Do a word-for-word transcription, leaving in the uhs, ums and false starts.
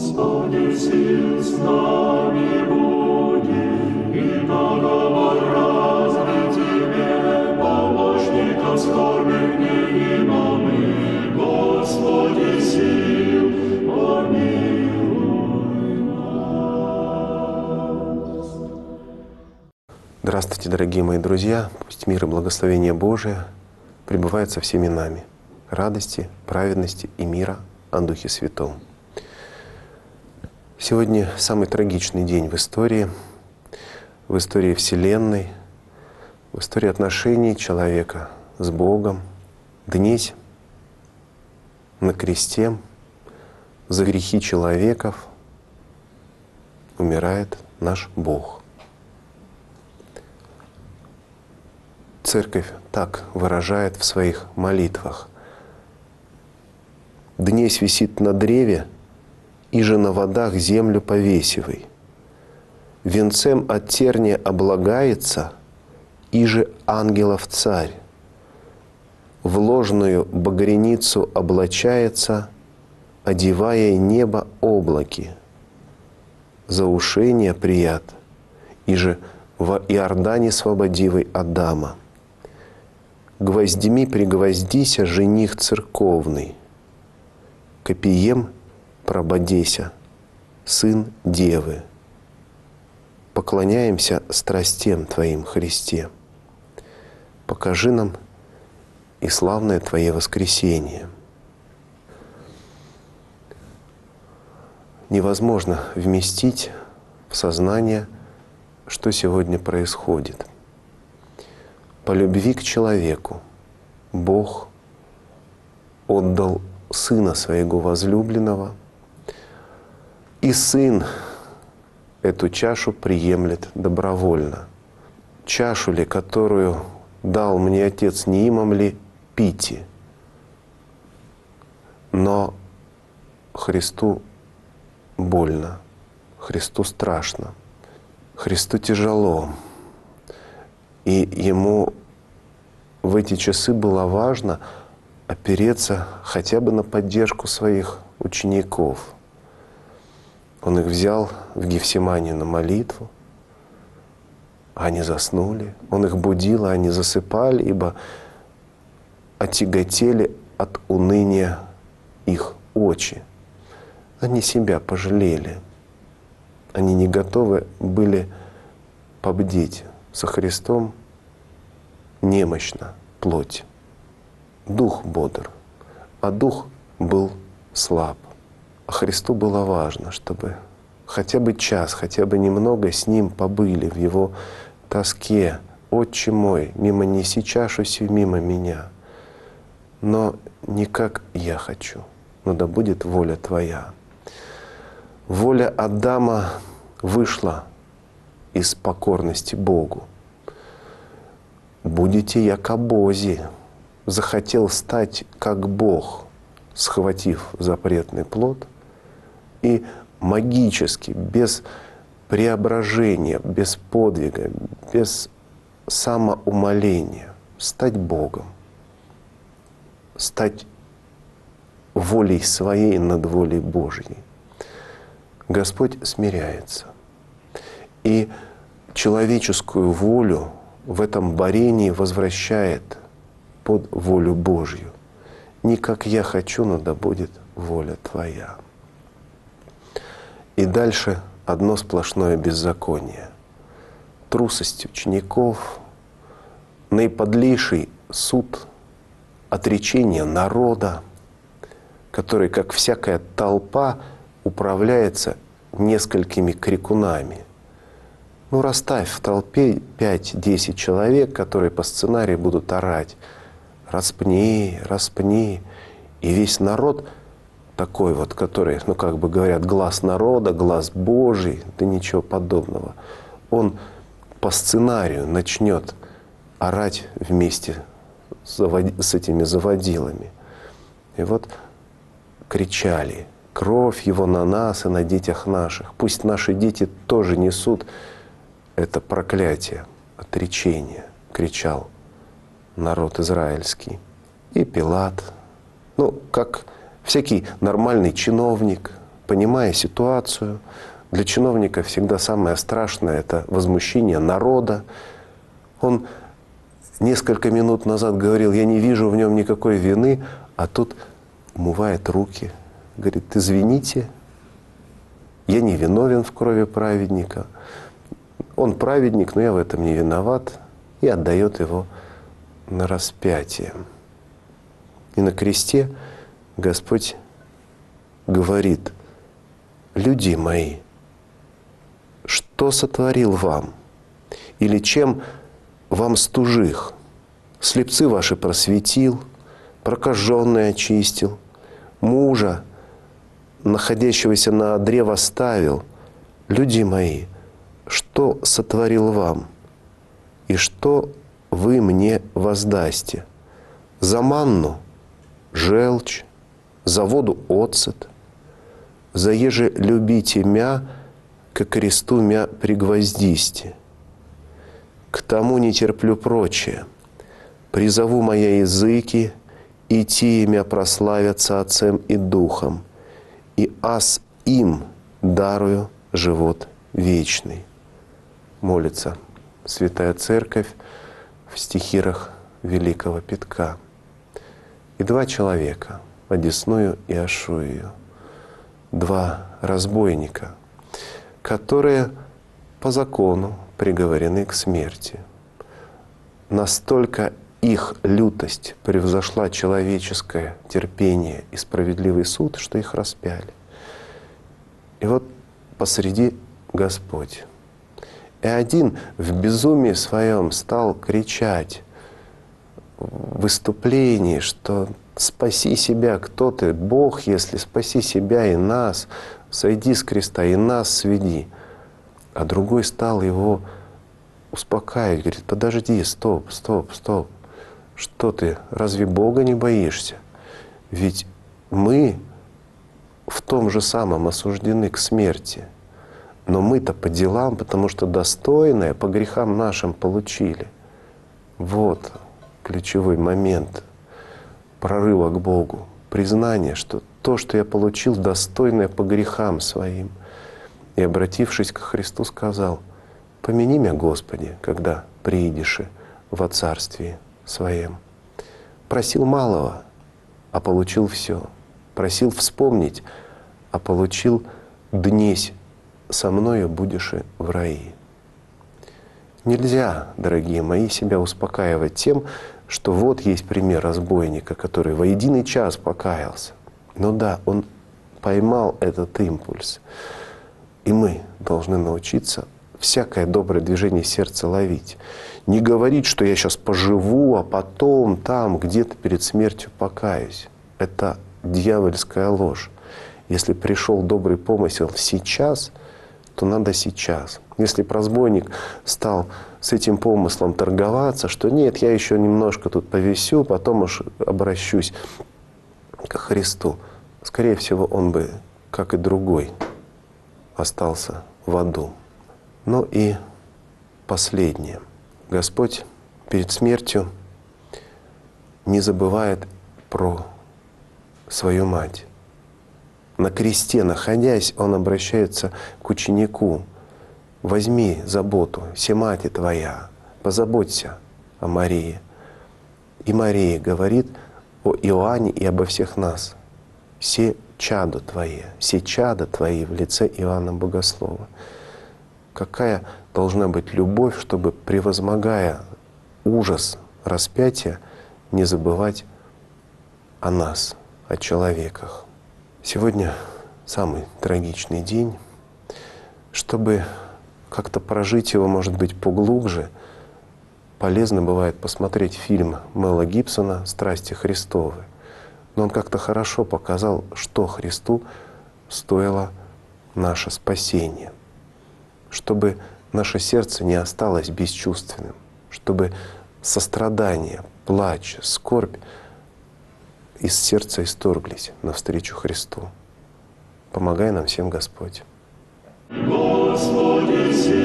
Господи, сил с нами буди, и договор разве Тебе, помощников скорбных не имамы, Господи, сил, помилуй нас. Здравствуйте, дорогие мои друзья! Пусть мир и благословение Божие пребывает со всеми нами. Радости, праведности и мира о Духе Святом. Сегодня самый трагичный день в истории, в истории Вселенной, в истории отношений человека с Богом. Днесь на кресте за грехи человеков умирает наш Бог. Церковь так выражает в своих молитвах. Днесь висит на древе, и же на водах землю повесивый. Венцем от терния облагается, и же ангелов царь. В ложную багряницу облачается, одевая небо облаки. За ушение прият, и же во Иордане свободивый Адама. Гвоздями пригвоздися жених церковный, копием прободеся, сын девы. Поклоняемся страстям Твоим, Христе. Покажи нам и славное Твое воскресение. Невозможно вместить в сознание, что сегодня происходит. По любви к человеку Бог отдал Сына Своего возлюбленного, и Сын эту чашу приемлет добровольно. Чашу ли, которую дал мне Отец, не имам ли пити? Но Христу больно, Христу страшно, Христу тяжело. И Ему в эти часы было важно опереться хотя бы на поддержку своих учеников. Он их взял в Гефсимании на молитву, а они заснули. Он их будил, а они засыпали, ибо отяготели от уныния их очи. Они себя пожалели. Они не готовы были побдить. Со Христом немощна плоть. Дух бодр, а дух был слаб. А Христу было важно, чтобы хотя бы час, хотя бы немного с Ним побыли в Его тоске. «Отче мой, мимо неси чашу сию мимо меня, но не как я хочу, но да будет воля Твоя». Воля Адама вышла из покорности Богу. «Будете яко Бози», захотел стать как Бог, схватив запретный плод, и магически, без преображения, без подвига, без самоумоления стать Богом, стать волей своей над волей Божьей. Господь смиряется. И человеческую волю в этом борении возвращает под волю Божью. Не как я хочу, но да будет воля Твоя. И дальше одно сплошное беззаконие. Трусость учеников, наиподлейший суд, отречение народа, который, как всякая толпа, управляется несколькими крикунами. Ну, расставь в толпе пять-десять человек, которые по сценарию будут орать: «Распни, распни». И весь народ такой вот, который, ну, как бы говорят, глаз народа, глаз Божий, да ничего подобного. Он по сценарию начнет орать вместе с этими заводилами. И вот кричали: «Кровь Его на нас и на детях наших». Пусть наши дети тоже несут это проклятие, отречение, кричал народ израильский. И Пилат, ну, как всякий нормальный чиновник, понимая ситуацию. Для чиновника всегда самое страшное – это возмущение народа. Он несколько минут назад говорил: я не вижу в нем никакой вины, а тут умывает руки, говорит: извините, я не виновен в крови праведника. Он праведник, но я в этом не виноват, и отдает его на распятие. И на кресте Господь говорит: люди мои, что сотворил вам? Или чем вам стужих? Слепцы ваши просветил, прокаженные очистил, мужа, находящегося на одре, восставил. Люди мои, что сотворил вам? И что вы мне воздасте? За манну — желчь, за воду — оцет, за еже любите мя, ко кресту мя пригвоздисти. К тому не терплю прочее. Призову моя языки, и те мя прославятся Отцем и Духом, и аз им дарую живот вечный. Молится Святая Церковь в стихирах Великого Петка. И два человека, Одесную и Ашуию, два разбойника, которые по закону приговорены к смерти. Настолько их лютость превзошла человеческое терпение и справедливый суд, что их распяли. И вот посреди Господь. И один в безумии своем стал кричать в выступлении, что «спаси себя, кто ты, Бог, если спаси себя и нас, сойди с креста и нас сведи». А другой стал его успокаивать, говорит: подожди, стоп, стоп, стоп. Что ты, разве Бога не боишься? Ведь мы в том же самом осуждены к смерти. Но мы-то по делам, потому что достойное по грехам нашим получили. Вот ключевой момент прорыва к Богу. Признание, что то, что я получил, достойное по грехам своим. И, обратившись к Христу, сказал: помяни меня, Господи, когда приидешь во Царствии Своем. Просил малого, а получил все. Просил вспомнить, а получил: днесь со мною будешь и в раи. Нельзя, дорогие мои, себя успокаивать тем, что вот есть пример разбойника, который во единый час покаялся. Ну да, он поймал этот импульс. И мы должны научиться всякое доброе движение сердца ловить. Не говорить, что я сейчас поживу, а потом там где-то перед смертью покаюсь. Это дьявольская ложь. Если пришел добрый помысел сейчас, то надо сейчас. Если разбойник стал с этим помыслом торговаться, что нет, я еще немножко тут повисю, потом уж обращусь к Христу, скорее всего, он бы, как и другой, остался в аду. Ну и последнее. Господь перед смертью не забывает про свою мать. На кресте, находясь, Он обращается к ученику: возьми заботу, се мать твоя, позаботься о Марии. И Мария говорит о Иоанне и обо всех нас: се чадо твое, се чадо твои в лице Иоанна Богослова. Какая должна быть любовь, чтобы, превозмогая ужас распятия, не забывать о нас, о человеках. Сегодня самый трагичный день. Чтобы как-то прожить его, может быть, поглубже, полезно бывает посмотреть фильм Мэла Гибсона «Страсти Христовы». Но он как-то хорошо показал, что Христу стоило наше спасение. Чтобы наше сердце не осталось бесчувственным, чтобы сострадание, плач, скорбь из сердца исторглись навстречу Христу. Помогай нам всем, Господь. Господи,